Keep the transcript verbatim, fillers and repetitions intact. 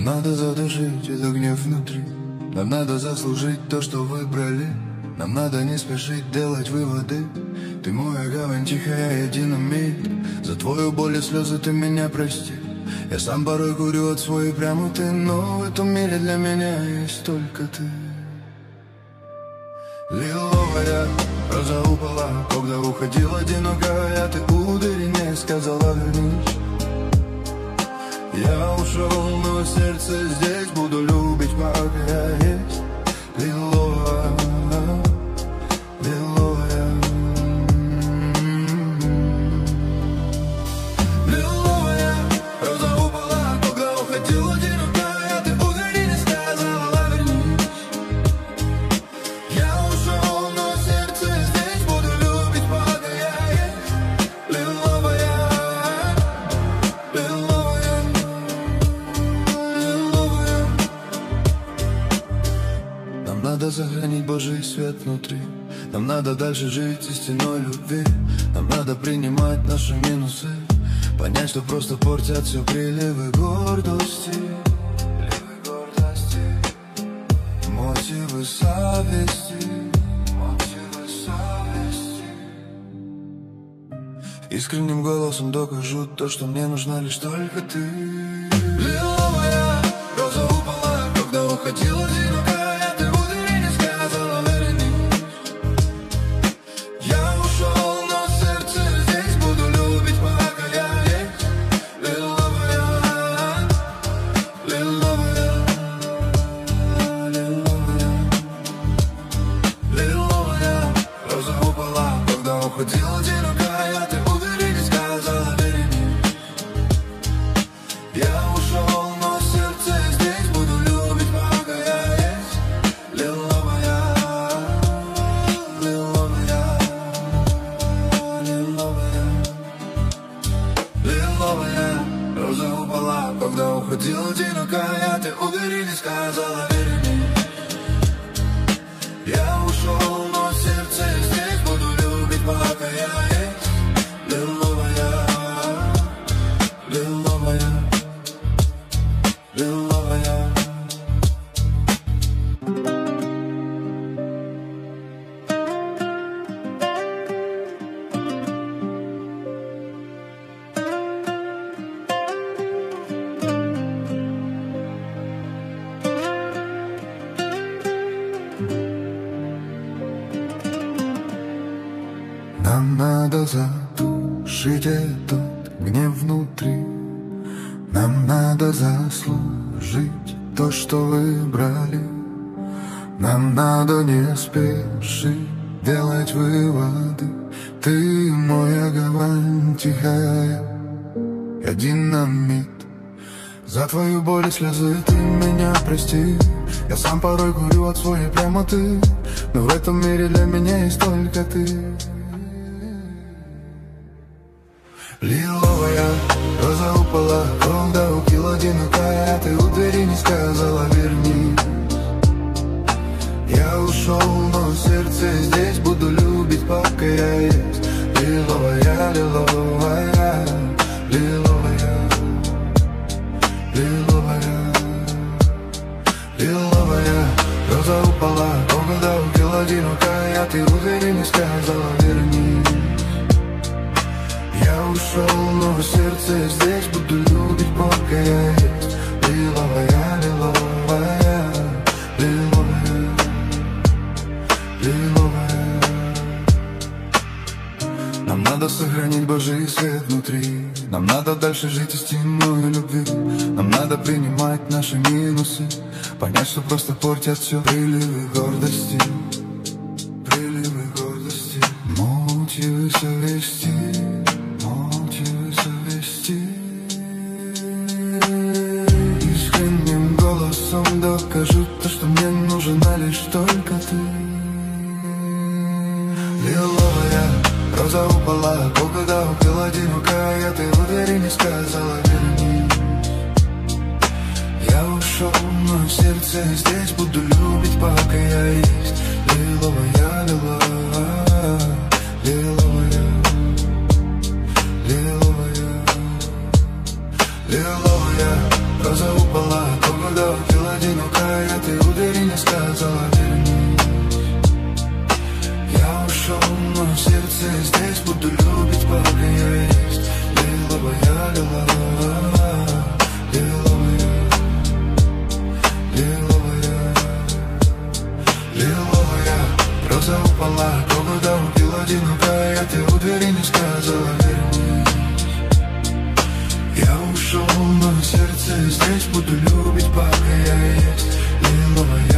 надо задушить этот гнев внутри. Нам надо заслужить то, что выбрали. Нам надо не спешить делать выводы. Ты моя гавань тихая, я динамит. За твою боль и слезы ты меня прости. Я сам порой курю от своей прямоты, но в этом мире для меня есть только ты. Лиловая роза упала, когда уходил одинокая. Ты удари, не сказала вернись. Я ушел, но сердце здесь буду любить, пока я есть. Лиловая, лиловая, лиловая роза упала, когда уходил одинокая. Ты удари, не сказала вернись. Я ушел, но сердце здесь буду любить, пока я есть. Лиловая, лиловая, лиловая. Нам надо сохранить Божий свет внутри. Нам надо дальше жить истинной любви. Нам надо принимать наши минусы, понять, что просто портят все приливы гордости. Приливы гордости, мотивы совести, мотивы совести. Искренним голосом докажу то, что мне нужна лишь только ты. Лиловая роза упала, когда уходила одинокая. Ты удари, не сказала вернись. Я ушел, но сердце здесь буду любить, пока я есть. Лиловая, лиловая, лиловая, лиловая роза упала, когда уходила одинокая. Ты удари, не сказала вернись. Я ушел, но сердце здесь буду любить, пока я есть. Лиловая, лиловая, лиловая, лиловая роза упала, когда уходила одинокая. Ты удари, не сказала вернись. Я ушел, но сердце здесь буду любить, пока я есть. Лиловая, лиловая, лиловая. Нам надо задушить этот гнев внутри. Нам надо заслужить то, что выбрали. Нам надо не спешить делать выводы. Ты моя гавань тихая, я динамит. За твою боль и слезы ты меня прости. Я сам порой курю от своей прямоты, но в этом мире для меня есть только ты. Лиловая роза упала, когда укила одинокая. Ты удари, не сказала вернись. Я ушел, но сердце здесь буду любить, пока я есть. Лиловая, лиловая, лиловая, лиловая, лиловая роза упала, когда укила одинокая. Ты удари, не сказала вернись. Я ушел, но сердце здесь буду любить, пока я есть. Лиловая, лиловая, лиловая, лиловая. Нам надо сохранить Божий свет внутри. Нам надо дальше жить истинной любви. Нам надо принимать наши минусы, понять, что просто портят все приливы гордости. Приливы гордости, мотивы совести, мотивы совести. Искренним голосом докажу то, что мне нужна лишь только ты. Лиловая роза упала, когда укрыла одинокая. Ты удари, не сказала вернись. Я ушел, но сердце здесь буду любить, пока я есть. Лиловая, лиловая, лиловая, лиловая, лиловая роза упала, сердце здесь буду любить, пока я есть. Лиловая, лиловая, лиловая, лиловая, лиловая. Роза упала, погода убила, одинокая, ты у двери не сказала вернись. Я ушел, но сердце здесь буду любить, пока я есть. Лиловая.